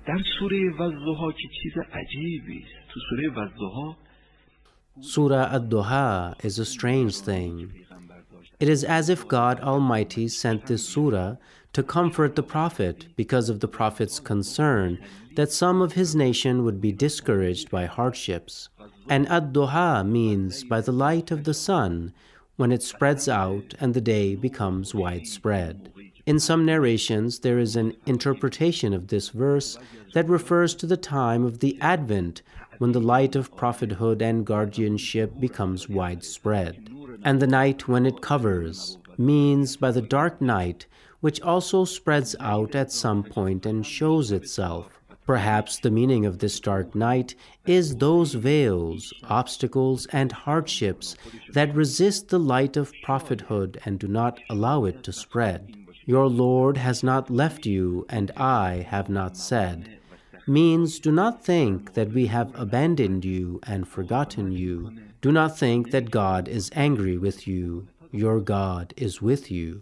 در سوره والضحی که چیز عجیبی است. تو سوره والضحی Surah Ad-Duha is a strange thing. It is as if God Almighty sent this surah to comfort the Prophet because of the Prophet's concern that some of his nation would be discouraged by hardships. And Ad-Duha means by the light of the sun when it spreads out and the day becomes widespread. In some narrations, there is an interpretation of this verse that refers to the time of the Advent when the light of prophethood and guardianship becomes widespread. And the night when it covers means by the dark night, which also spreads out at some point and shows itself. Perhaps the meaning of this dark night is those veils, obstacles, and hardships that resist the light of prophethood and do not allow it to spread. Your Lord has not left you, and I have not said, means do not think that we have abandoned you and forgotten you. Do not think that God is angry with you. Your God is with you.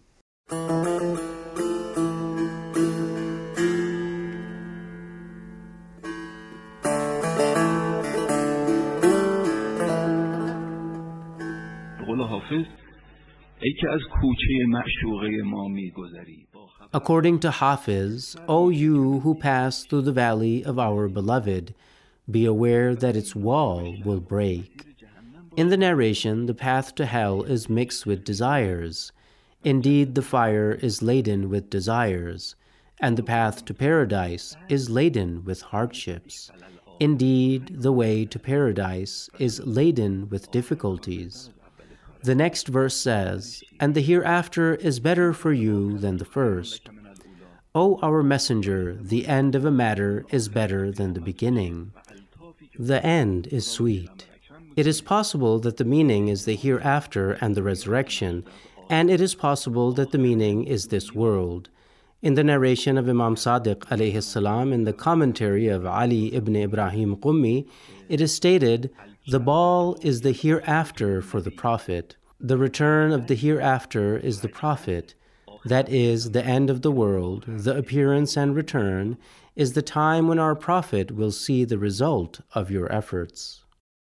به قول حافظ ای که از کوچه معشوقه ما می‌گذری. According to Hafiz, O you who pass through the valley of our beloved, be aware that its wall will break. In the narration, the path to hell is mixed with desires. Indeed, the fire is laden with desires, and the path to paradise is laden with hardships. Indeed, the way to paradise is laden with difficulties. The next verse says, and the hereafter is better for you than the first. O our messenger, the end of a matter is better than the beginning. The end is sweet. It is possible that the meaning is the hereafter and the resurrection, and it is possible that the meaning is this world. In the narration of Imam Sadiq alayhi salam in the commentary of Ali ibn Ibrahim Qummi, it is stated, the ball is the hereafter for the Prophet. The return of the hereafter is the Prophet. That is the end of the world. The appearance and return is the time when our Prophet will see the result of your efforts.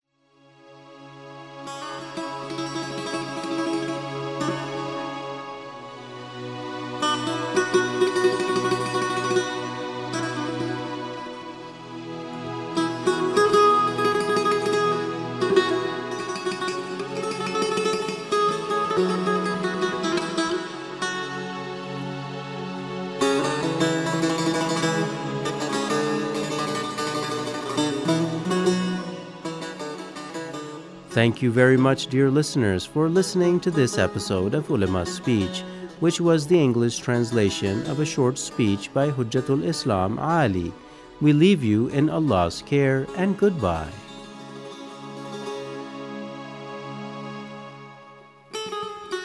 Thank you very much, dear listeners, for listening to this episode of Ulama's Speech, which was the English translation of a short speech by Hujjatul Islam Ali. We leave you in Allah's care and goodbye.